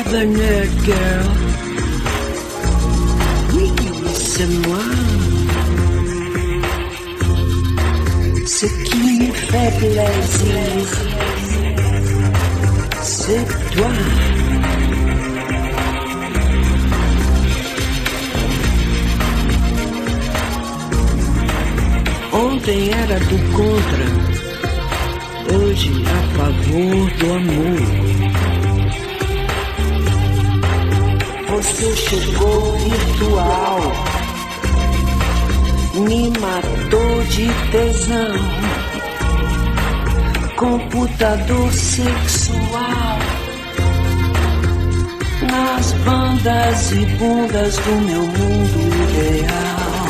the nerd girl. Oui, c'est moi. Ce qui me fait plaisir, c'est toi. Ontem era do contra, hoje a favor do amor. Você chegou virtual, me matou de tesão. Computador sexual, nas bandas e bundas do meu mundo ideal.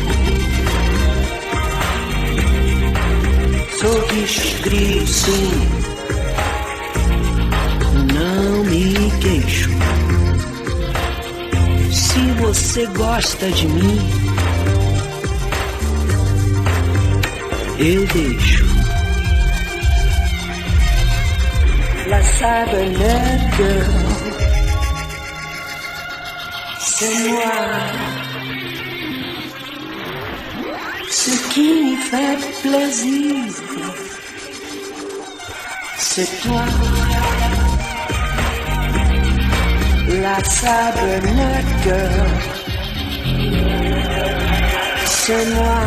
Sou bicho gris, sim, não me queixo. Se você gosta de mim, eu deixo. La Cybernet Girl, c'est moi. Ce qui me fait plaisir, c'est toi. La Cybernet Girl, c'est moi.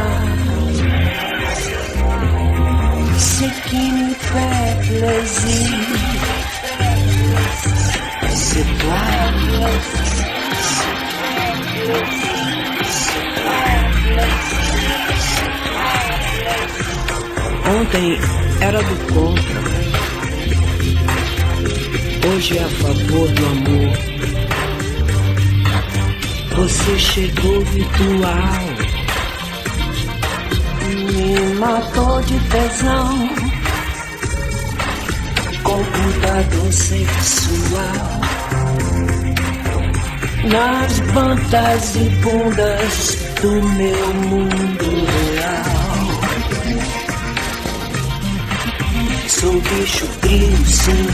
Ce qui me fait plaisir, c'est toi. Ontem era do contra, hoje é a favor do amor. Você chegou virtual, me matou de tesão. Computador sexual, nas bandas e bundas do meu mundo real. Sou bicho frio, sim,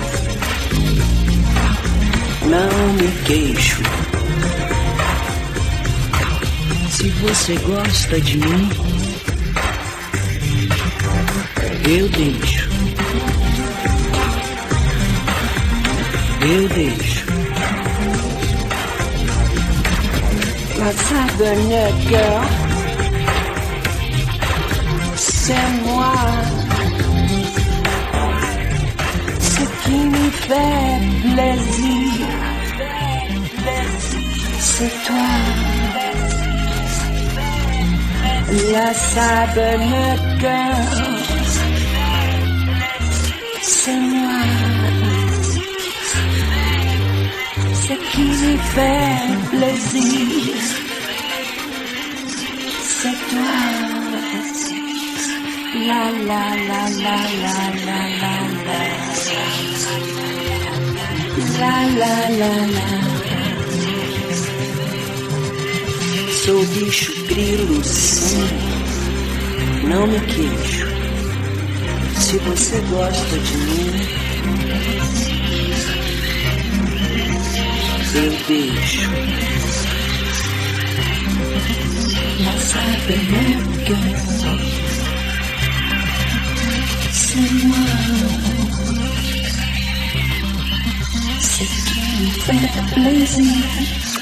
não me queixo. Se você gosta de mim, eu deixo. Eu deixo. La Cybernet Girl, c'est moi. Ce qui me fait plaisir, c'est toi. La Cybernet Girl, c'est moi. Ce qui me fait plaisir, c'est toi. La la la la la la la la. La la la la. Sou bicho grilo, sim, não me queixo. Se você gosta de mim, eu deixo. La Cybernet Girl, c'est moi. Ce qui me fait plaisir,